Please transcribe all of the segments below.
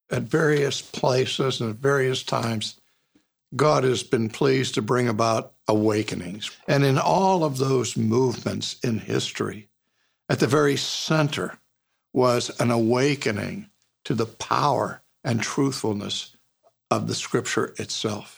At various places and at various times, God has been pleased to bring about awakenings. And in all of those movements in history, at the very center was an awakening to the power and truthfulness of the Scripture itself.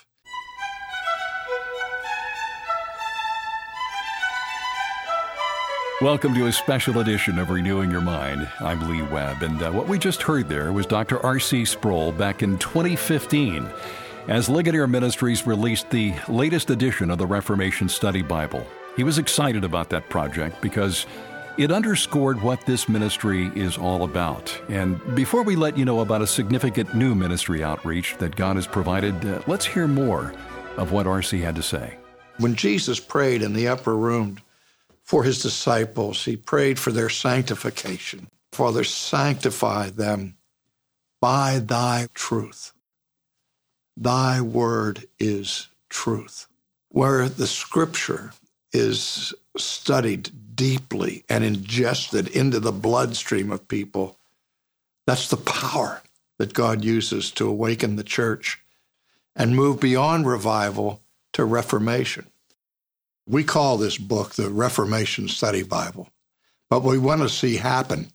Welcome to a special edition of Renewing Your Mind. I'm Lee Webb, and what we just heard there was Dr. R.C. Sproul back in 2015 as Ligonier Ministries released the latest edition of the Reformation Study Bible. He was excited about that project because it underscored what this ministry is all about. And before we let you know about a significant new ministry outreach that God has provided, let's hear more of what R.C. had to say. When Jesus prayed in the upper room for his disciples, he prayed for their sanctification. Father, sanctify them by thy truth. Thy word is truth. Where the Scripture is studied deeply and ingested into the bloodstream of people, that's the power that God uses to awaken the church and move beyond revival to reformation. We call this book the Reformation Study Bible, but what we want to see happen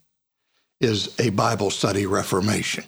is a Bible study reformation.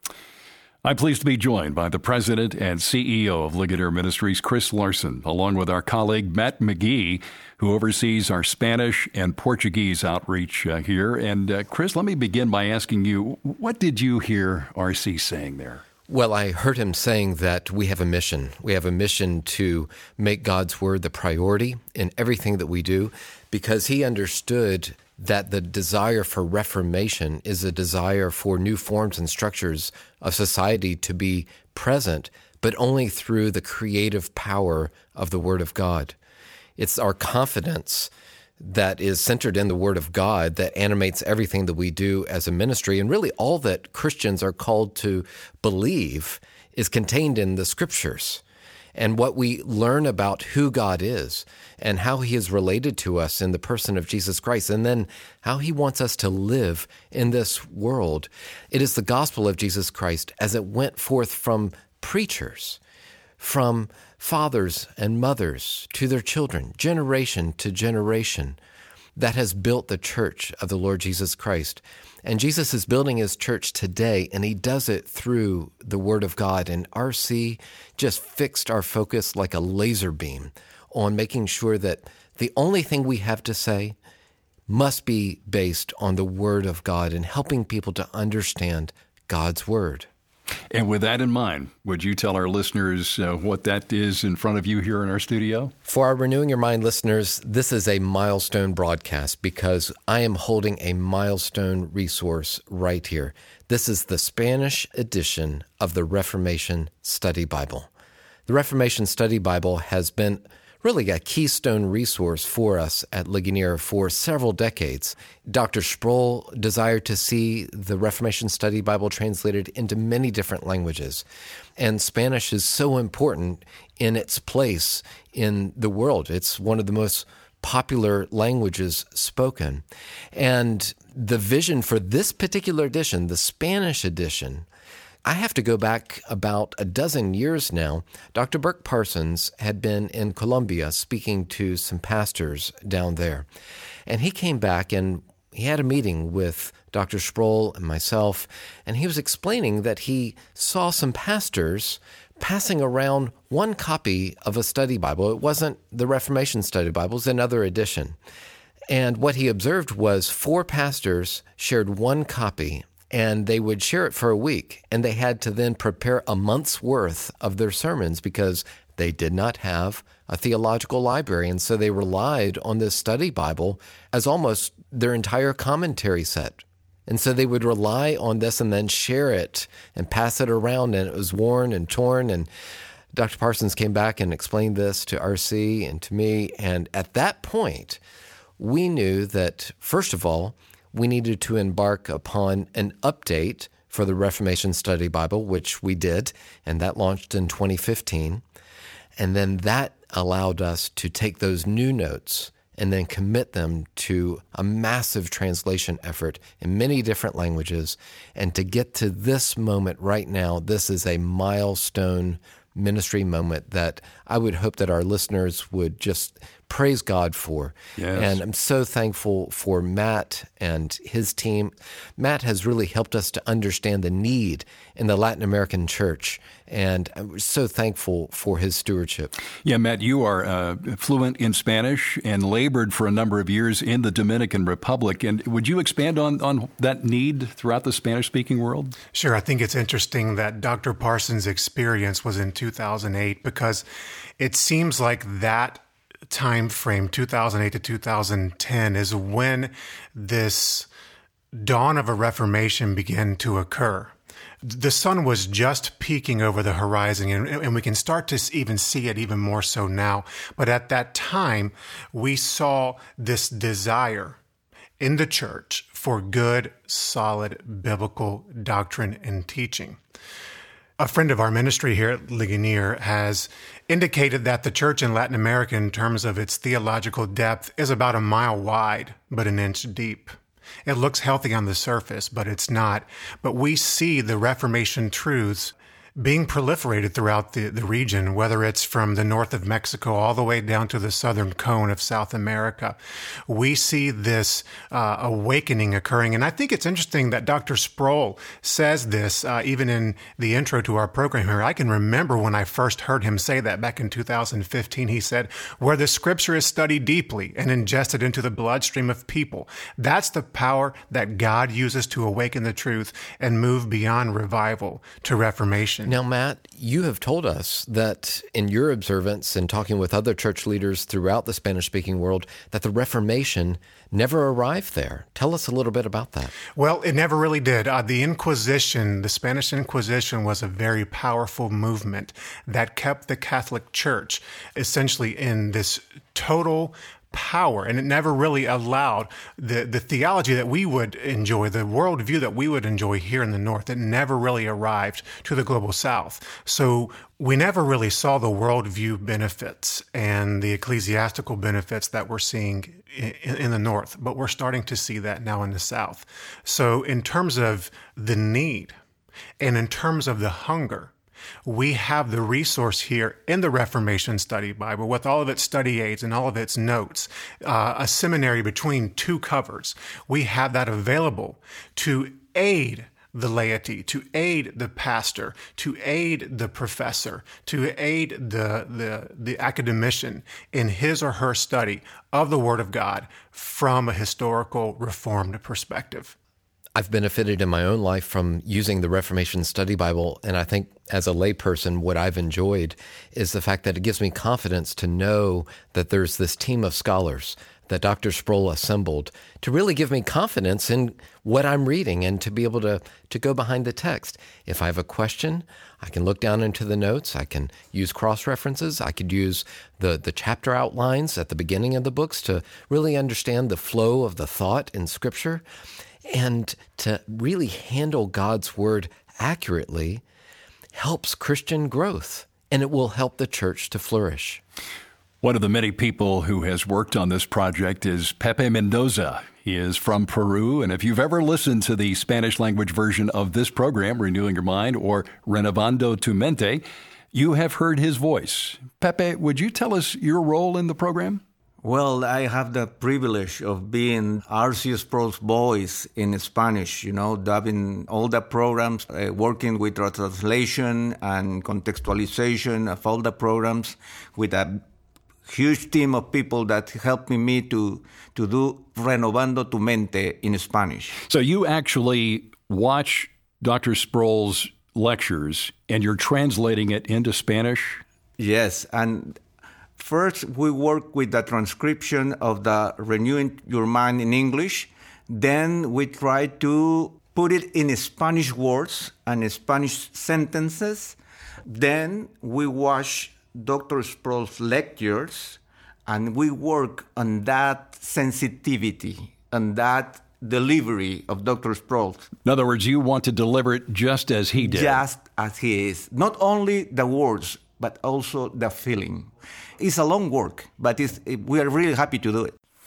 I'm pleased to be joined by the president and CEO of Ligonier Ministries, Chris Larson, along with our colleague Matt McGee, who oversees our Spanish and Portuguese outreach here. And Chris, let me begin by asking you, what did you hear R.C. saying there? Well, I heard him saying that we have a mission. We have a mission to make God's word the priority in everything that we do, because he understood that the desire for reformation is a desire for new forms and structures of society to be present, but only through the creative power of the Word of God. It's our confidence that is centered in the Word of God that animates everything that we do as a ministry. And really all that Christians are called to believe is contained in the Scriptures. And what we learn about who God is and how he is related to us in the person of Jesus Christ, and then how he wants us to live in this world. It is the gospel of Jesus Christ as it went forth from preachers, from fathers and mothers to their children, generation to generation, that has built the church of the Lord Jesus Christ. And Jesus is building his church today, and he does it through the Word of God. And R.C. just fixed our focus like a laser beam on making sure that the only thing we have to say must be based on the Word of God and helping people to understand God's Word. And with that in mind, would you tell our listeners what that is in front of you here in our studio? For our Renewing Your Mind listeners, this is a milestone broadcast because I am holding a milestone resource right here. This is the Spanish edition of the Reformation Study Bible. The Reformation Study Bible has been really a keystone resource for us at Ligonier for several decades. Dr. Sproul desired to see the Reformation Study Bible translated into many different languages. And Spanish is so important in its place in the world. It's one of the most popular languages spoken. And the vision for this particular edition, the Spanish edition, I have to go back about a dozen years now. Dr. Burke Parsons had been in Colombia speaking to some pastors down there. And he came back and he had a meeting with Dr. Sproul and myself, and he was explaining that he saw some pastors passing around one copy of a study Bible. It wasn't the Reformation Study Bible, it was another edition. And what he observed was 4 pastors shared one copy, and they would share it for a week, and they had to then prepare a month's worth of their sermons because they did not have a theological library, and so they relied on this study Bible as almost their entire commentary set. And so they would rely on this and then share it and pass it around, and it was worn and torn. And Dr. Parsons came back and explained this to R.C. and to me, and at that point, we knew that, first of all, we needed to embark upon an update for the Reformation Study Bible, which we did, and that launched in 2015. And then that allowed us to take those new notes and then commit them to a massive translation effort in many different languages. And to get to this moment right now, this is a milestone ministry moment that I would hope that our listeners would just praise God for. Yes. And I'm so thankful for Matt and his team. Matt has really helped us to understand the need in the Latin American church, and I'm so thankful for his stewardship. Yeah, Matt, you are fluent in Spanish and labored for a number of years in the Dominican Republic. And would you expand on that need throughout the Spanish-speaking world? Sure. I think it's interesting that Dr. Parsons' experience was in 2008, because it seems like that time frame, 2008 to 2010, is when this dawn of a Reformation began to occur. The sun was just peeking over the horizon, and we can start to even see it even more so now. But at that time, we saw this desire in the church for good, solid biblical doctrine and teaching. A friend of our ministry here at Ligonier has indicated that the church in Latin America, in terms of its theological depth, is about a mile wide, but an inch deep. It looks healthy on the surface, but it's not. But we see the Reformation truths being proliferated throughout the region, whether it's from the north of Mexico all the way down to the southern cone of South America. We see this awakening occurring. And I think it's interesting that Dr. Sproul says this even in the intro to our program here. I can remember when I first heard him say that back in 2015. He said, where the scripture is studied deeply and ingested into the bloodstream of people, that's the power that God uses to awaken the truth and move beyond revival to reformation. Now, Matt, you have told us that in your observance and talking with other church leaders throughout the Spanish-speaking world, that the Reformation never arrived there. Tell us a little bit about that. Well, it never really did. The Inquisition, the Spanish Inquisition, was a very powerful movement that kept the Catholic Church essentially in this total power, and it never really allowed the theology that we would enjoy, the worldview that we would enjoy here in the North. It never really arrived to the global South. So we never really saw the worldview benefits and the ecclesiastical benefits that we're seeing in the North, but we're starting to see that now in the South. So in terms of the need and in terms of the hunger, we have the resource here in the Reformation Study Bible with all of its study aids and all of its notes, a seminary between two covers. We have that available to aid the laity, to aid the pastor, to aid the professor, to aid the academician in his or her study of the Word of God from a historical Reformed perspective. I've benefited in my own life from using the Reformation Study Bible, and I think as a layperson, what I've enjoyed is the fact that it gives me confidence to know that there's this team of scholars that Dr. Sproul assembled to really give me confidence in what I'm reading and to be able to go behind the text. If I have a question, I can look down into the notes. I can use cross-references. I could use the chapter outlines at the beginning of the books to really understand the flow of the thought in Scripture. And to really handle God's Word accurately helps Christian growth, and it will help the church to flourish. One of the many people who has worked on this project is Pepe Mendoza. He is from Peru, and if you've ever listened to the Spanish language version of this program, Renewing Your Mind or Renovando Tu Mente, you have heard his voice. Pepe, would you tell us your role in the program? Well, I have the privilege of being R.C. Sproul's voice in Spanish, dubbing all the programs, working with translation and contextualization of all the programs with a huge team of people that helped me to do Renovando Tu Mente in Spanish. So you actually watch Dr. Sproul's lectures and you're translating it into Spanish? Yes, and first, we work with the transcription of the Renewing Your Mind in English. Then we try to put it in Spanish words and Spanish sentences. Then we watch Dr. Sproul's lectures, and we work on that sensitivity and that delivery of Dr. Sproul. In other words, you want to deliver it just as he did. Just as he is. Not only the words, but also the feeling. It's a long work, but we are really happy to do it.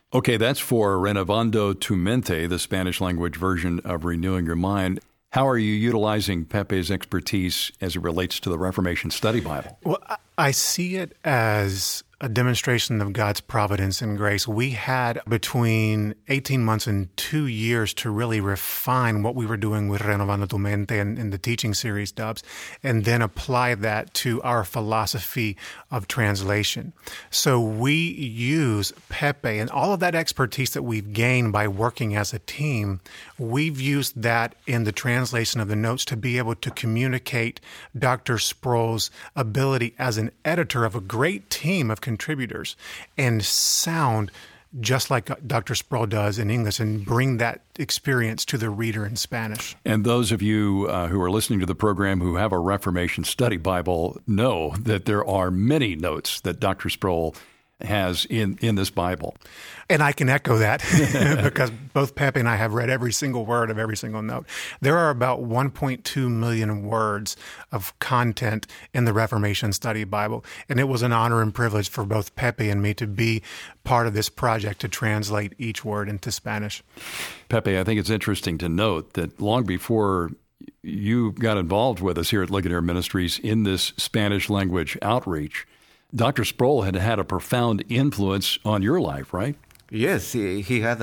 Okay, that's for Renovando Tu Mente, the Spanish language version of Renewing Your Mind. How are you utilizing Pepe's expertise as it relates to the Reformation Study Bible? Well, I see it as a demonstration of God's providence and grace. We had between 18 months and 2 years to really refine what we were doing with Renovando Tu Mente and the teaching series, Dubs, and then apply that to our philosophy of translation. So we use Pepe and all of that expertise that we've gained by working as a team. We've used that in the translation of the notes to be able to communicate Dr. Sproul's ability as an editor of a great team of contributors and sound just like Dr. Sproul does in English and bring that experience to the reader in Spanish. And those of you who are listening to the program who have a Reformation Study Bible know that there are many notes that Dr. Sproul has in this Bible. And I can echo that because both Pepe and I have read every single word of every single note. There are about 1.2 million words of content in the Reformation Study Bible. And it was an honor and privilege for both Pepe and me to be part of this project to translate each word into Spanish. Pepe, I think it's interesting to note that long before you got involved with us here at Ligonier Ministries in this Spanish language outreach, Dr. Sproul had had a profound influence on your life, right? Yes, he had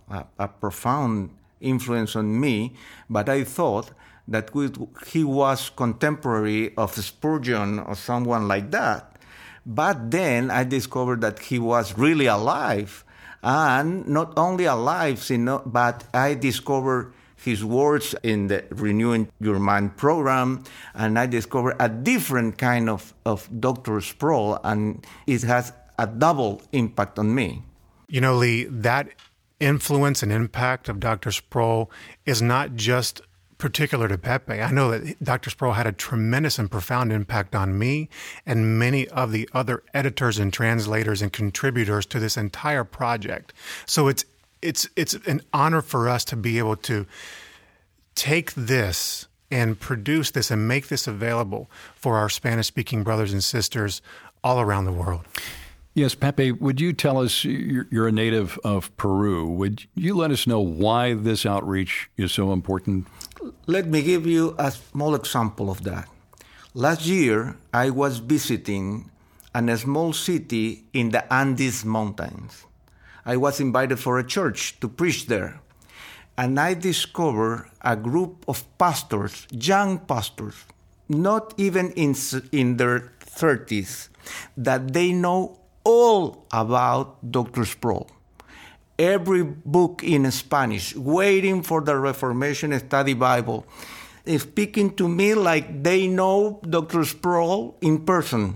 a profound influence on me, but I thought that he was contemporary of Spurgeon or someone like that. But then I discovered that he was really alive, and not only alive, but I discovered his words in the Renewing Your Mind program, and I discovered a different kind of Dr. Sproul, and it has a double impact on me. You know, Lee, that influence and impact of Dr. Sproul is not just particular to Pepe. I know that Dr. Sproul had a tremendous and profound impact on me and many of the other editors and translators and contributors to this entire project. So it's an honor for us to be able to take this and produce this and make this available for our Spanish-speaking brothers and sisters all around the world. Yes, Pepe, would you tell us, you're a native of Peru, would you let us know why this outreach is so important? Let me give you a small example of that. Last year, I was visiting a small city in the Andes Mountains. I was invited for a church to preach there. And I discovered a group of pastors, young pastors, not even in their 30s, that they know all about Dr. Sproul. Every book in Spanish, waiting for the Reformation Study Bible, speaking to me like they know Dr. Sproul in person.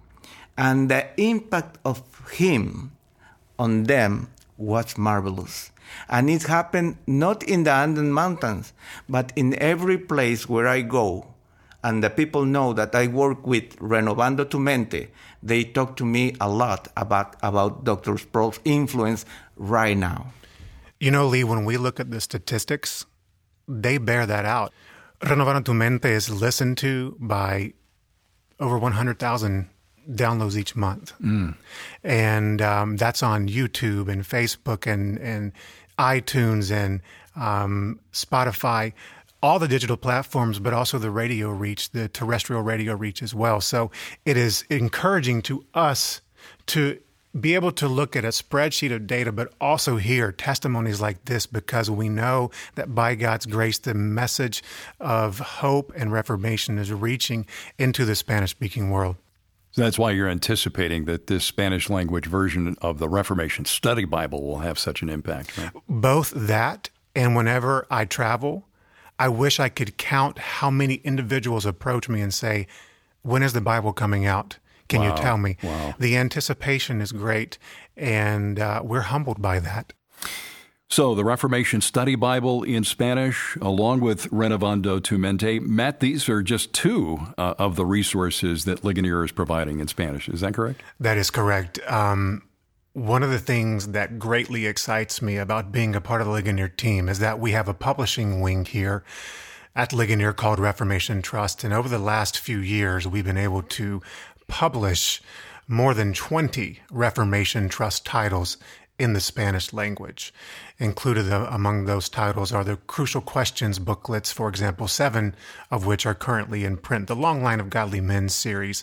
And the impact of him on them was marvelous. And it happened not in the Andes Mountains, but in every place where I go. And the people know that I work with Renovando Tu Mente. They talk to me a lot about Dr. Sproul's influence right now. You know, Lee, when we look at the statistics, they bear that out. Renovando Tu Mente is listened to by over 100,000 downloads each month. And that's on YouTube and Facebook and iTunes and Spotify, all the digital platforms, but also the radio reach, the terrestrial radio reach as well. So it is encouraging to us to be able to look at a spreadsheet of data, but also hear testimonies like this, because we know that by God's grace, the message of hope and reformation is reaching into the Spanish-speaking world. So that's why you're anticipating that this Spanish language version of the Reformation Study Bible will have such an impact, right? Both that, and whenever I travel, I wish I could count how many individuals approach me and say, when is the Bible coming out? Can you tell me? Wow. The anticipation is great, and we're humbled by that. So the Reformation Study Bible in Spanish, along with Renovando Tu Mente. Matt, these are just two of the resources that Ligonier is providing in Spanish. Is that correct? That is correct. One of the things that greatly excites me about being a part of the Ligonier team is that we have a publishing wing here at Ligonier called Reformation Trust. And over the last few years, we've been able to publish more than 20 Reformation Trust titles in the Spanish language. Included among those titles are the Crucial Questions booklets, for example, 7 of which are currently in print, the Long Line of Godly Men series.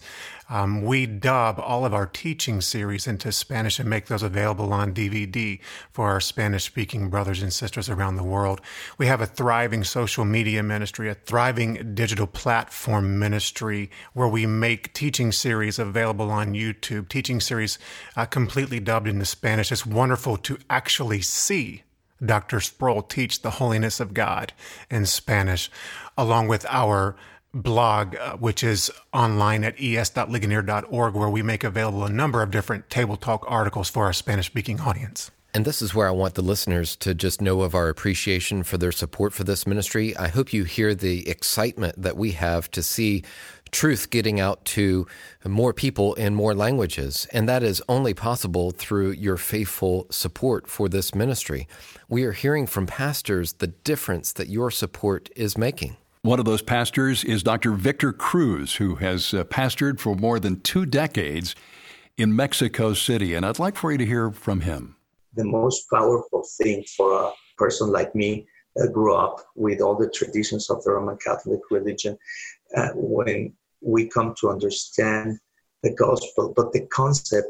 We dub all of our teaching series into Spanish and make those available on DVD for our Spanish-speaking brothers and sisters around the world. We have a thriving social media ministry, a thriving digital platform ministry where we make teaching series available on YouTube, teaching series completely dubbed into Spanish. It's wonderful to actually see Dr. Sproul teach the holiness of God in Spanish, along with our blog, which is online at es.ligonier.org, where we make available a number of different Table Talk articles for our Spanish-speaking audience. And this is where I want the listeners to just know of our appreciation for their support for this ministry. I hope you hear the excitement that we have to see truth getting out to more people in more languages. And that is only possible through your faithful support for this ministry. We are hearing from pastors the difference that your support is making. One of those pastors is Dr. Victor Cruz, who has pastored for more than 2 decades in Mexico City. And I'd like for you to hear from him. The most powerful thing for a person like me that grew up with all the traditions of the Roman Catholic religion, when we come to understand the gospel, but the concept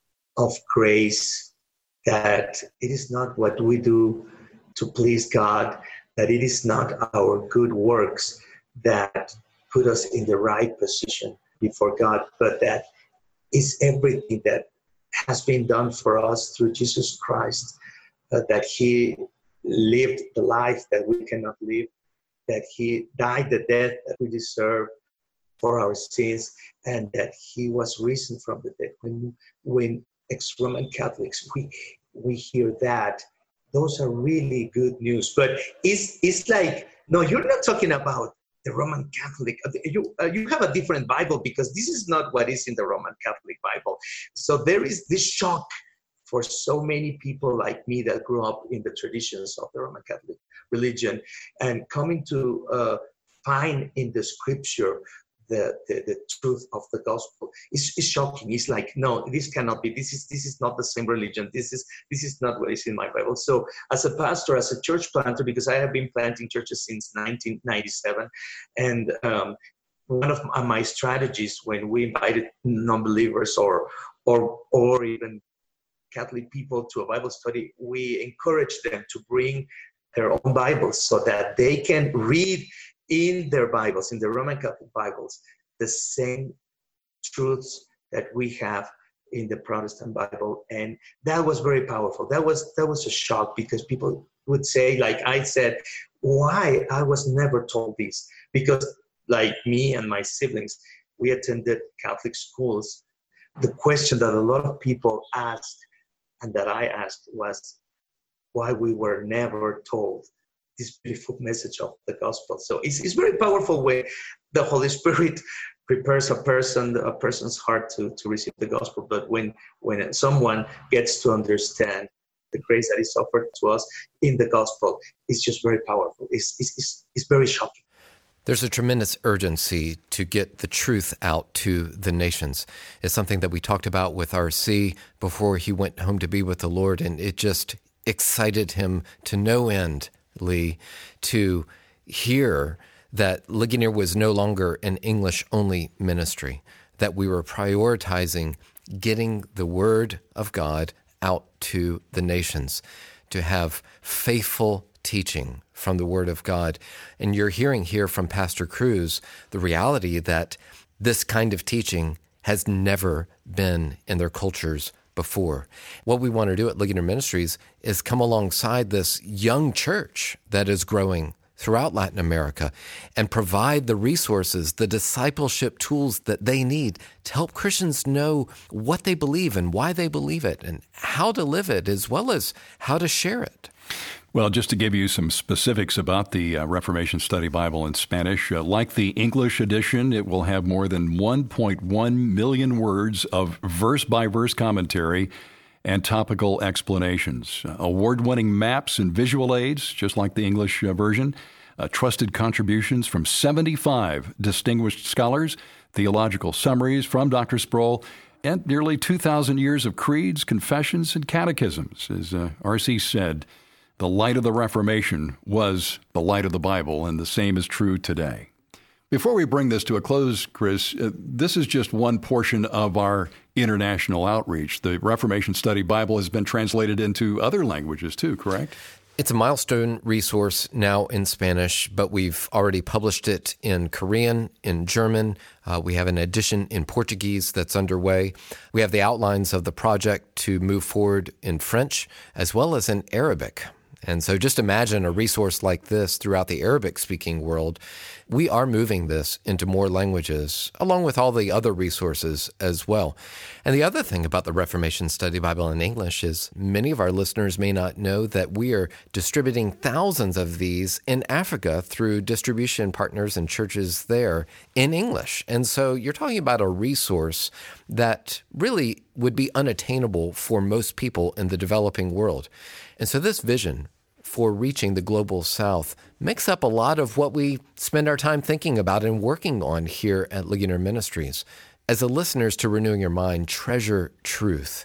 of grace, that it is not what we do to please God, that it is not our good works that put us in the right position before God, but that is everything that has been done for us through Jesus Christ, that he lived the life that we cannot live, that he died the death that we deserve for our sins, and that he was risen from the dead. When ex-Roman Catholics, we hear that, those are really good news. But it's like, no, you're not talking about the Roman Catholic. You have a different Bible, because this is not what is in the Roman Catholic Bible. So there is this shock for so many people like me that grew up in the traditions of the Roman Catholic religion, and coming to find in the scripture the truth of the gospel is shocking. It's like, no, this cannot be. This is not the same religion. This is not what is in my Bible. So as a pastor, as a church planter, because I have been planting churches since 1997, and one of my strategies when we invited non-believers or even Catholic people to a Bible study, we encourage them to bring their own Bibles so that they can read in their Bibles, in the Roman Catholic Bibles, the same truths that we have in the Protestant Bible. And that was very powerful. That was a shock, because people would say, like I said, why I was never told this? Because like me and my siblings, we attended Catholic schools. The question that a lot of people asked, and that I asked, was why we were never told this beautiful message of the gospel. So it's very powerful way the Holy Spirit prepares a person's heart to receive the gospel. But when someone gets to understand the grace that is offered to us in the gospel, it's just very powerful. It's very shocking. There's a tremendous urgency to get the truth out to the nations. It's something that we talked about with RC before he went home to be with the Lord, and it just excited him to no end, Lee, to hear that Ligonier was no longer an English-only ministry, that we were prioritizing getting the Word of God out to the nations, to have faithful teaching from the Word of God. And you're hearing here from Pastor Cruz the reality that this kind of teaching has never been in their cultures before. What we want to do at Ligonier Ministries is come alongside this young church that is growing throughout Latin America and provide the resources, the discipleship tools that they need to help Christians know what they believe and why they believe it and how to live it, as well as how to share it. Well, just to give you some specifics about the Reformation Study Bible in Spanish, like the English edition, it will have more than 1.1 million words of verse-by-verse commentary and topical explanations, award-winning maps and visual aids, just like the English version, trusted contributions from 75 distinguished scholars, theological summaries from Dr. Sproul, and nearly 2,000 years of creeds, confessions, and catechisms. As R.C. said, the light of the Reformation was the light of the Bible, and the same is true today. Before we bring this to a close, Chris, this is just one portion of our international outreach. The Reformation Study Bible has been translated into other languages too, correct? It's a milestone resource now in Spanish, but we've already published it in Korean, in German. We have an edition in Portuguese that's underway. We have the outlines of the project to move forward in French as well as in Arabic. And so just imagine a resource like this throughout the Arabic-speaking world. We are moving this into more languages, along with all the other resources as well. And the other thing about the Reformation Study Bible in English is many of our listeners may not know that we are distributing thousands of these in Africa through distribution partners and churches there in English. And so you're talking about a resource that really would be unattainable for most people in the developing world. And so this vision for reaching the global south makes up a lot of what we spend our time thinking about and working on here at Ligonier Ministries. As the listeners to Renewing Your Mind treasure truth,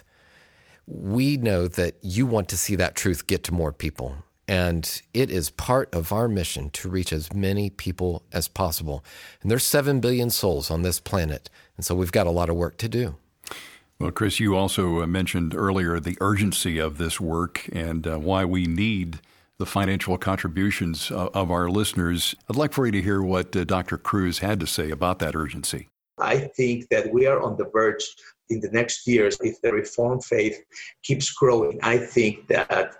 we know that you want to see that truth get to more people. And it is part of our mission to reach as many people as possible. And there's 7 billion souls on this planet. And so we've got a lot of work to do. Well, Chris, you also mentioned earlier the urgency of this work and why we need the financial contributions of our listeners. I'd like for you to hear what Dr. Cruz had to say about that urgency. I think that we are on the verge in the next years, if the Reformed faith keeps growing. I think that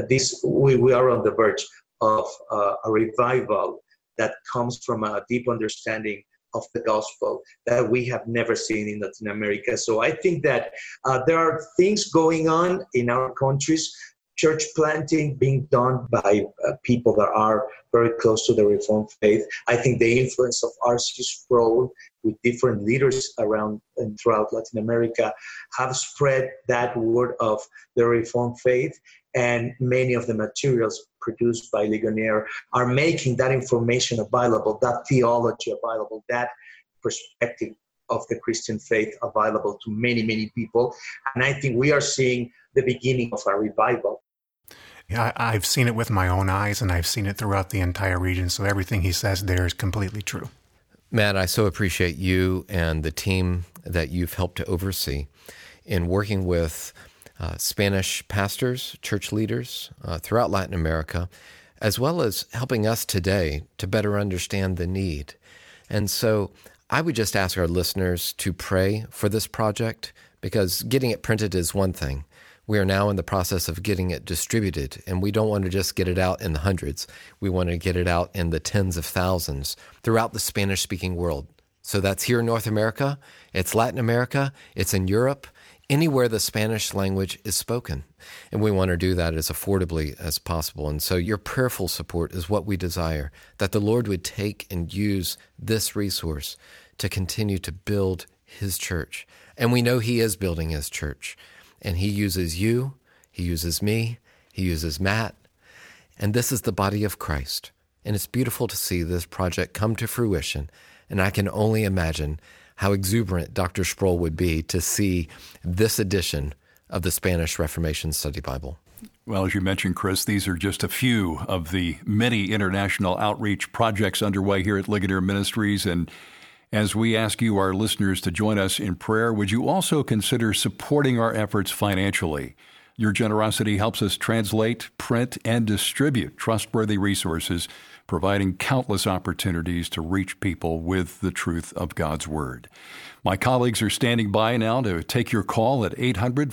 we are on the verge of a revival that comes from a deep understanding of the gospel that we have never seen in Latin America. So I think that there are things going on in our countries, church planting being done by people that are very close to the Reformed faith. I think the influence of R.C. Sproul with different leaders around and throughout Latin America have spread that word of the Reformed faith. And many of the materials produced by Ligonier are making that information available, that theology available, that perspective of the Christian faith available to many, many people. And I think we are seeing the beginning of a revival. Yeah, I've seen it with my own eyes, and I've seen it throughout the entire region. So everything he says there is completely true. Matt, I so appreciate you and the team that you've helped to oversee in working with Spanish pastors, church leaders throughout Latin America, as well as helping us today to better understand the need. And so I would just ask our listeners to pray for this project, because getting it printed is one thing. We are now in the process of getting it distributed, and we don't want to just get it out in the hundreds. We want to get it out in the tens of thousands throughout the Spanish-speaking world. So that's here in North America, it's Latin America, it's in Europe, anywhere the Spanish language is spoken. And we want to do that as affordably as possible. And so your prayerful support is what we desire, that the Lord would take and use this resource to continue to build His church. And we know He is building His church. And He uses you, He uses me, He uses Matt. And this is the body of Christ. And it's beautiful to see this project come to fruition. And I can only imagine how exuberant Dr. Sproul would be to see this edition of the Spanish Reformation Study Bible. Well, as you mentioned, Chris, these are just a few of the many international outreach projects underway here at Ligonier Ministries. And as we ask you, our listeners, to join us in prayer, would you also consider supporting our efforts financially? Your generosity helps us translate, print, and distribute trustworthy resources, providing countless opportunities to reach people with the truth of God's Word. My colleagues are standing by now to take your call at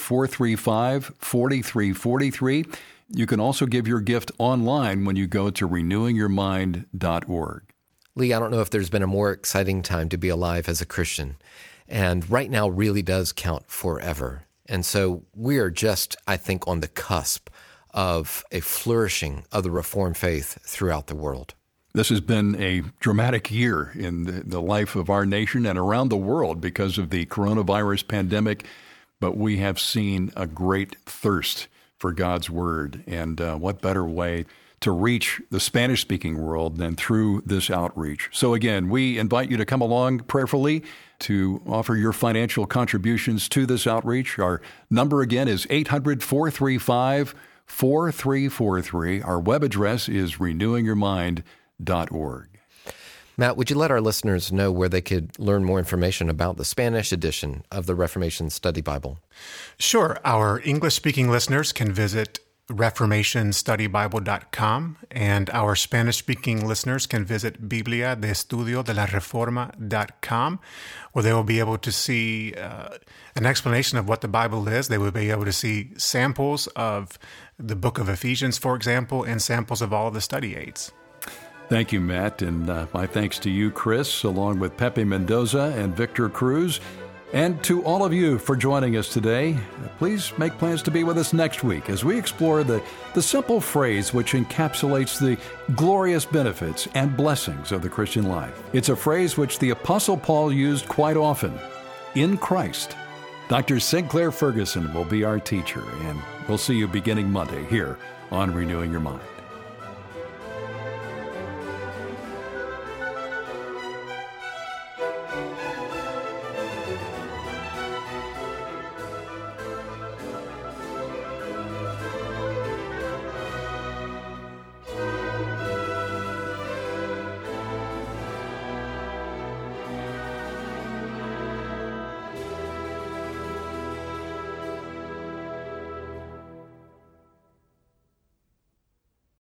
800-435-4343. You can also give your gift online when you go to renewingyourmind.org. Lee, I don't know if there's been a more exciting time to be alive as a Christian. And right now really does count forever. And so we are just, I think, on the cusp of a flourishing of the Reformed faith throughout the world. This has been a dramatic year in the life of our nation and around the world because of the coronavirus pandemic, but we have seen a great thirst for God's Word. And what better way to reach the Spanish-speaking world than through this outreach. So again, we invite you to come along prayerfully to offer your financial contributions to this outreach. Our number again is 800-435-4343. Our web address is renewingyourmind.org. Matt, would you let our listeners know where they could learn more information about the Spanish edition of the Reformation Study Bible? Sure. Our English-speaking listeners can visit reformationstudybible.com, and our Spanish-speaking listeners can visit bibliadeestudiodelarreforma.com, where they will be able to see an explanation of what the Bible is. They will be able to see samples of the book of Ephesians, for example, and samples of all of the study aids. Thank you, Matt, and my thanks to you, Chris, along with Pepe Mendoza and Victor Cruz, and to all of you for joining us today. Please make plans to be with us next week as we explore the simple phrase which encapsulates the glorious benefits and blessings of the Christian life. It's a phrase which the Apostle Paul used quite often, in Christ. Dr. Sinclair Ferguson will be our teacher, and we'll see you beginning Monday here on Renewing Your Mind.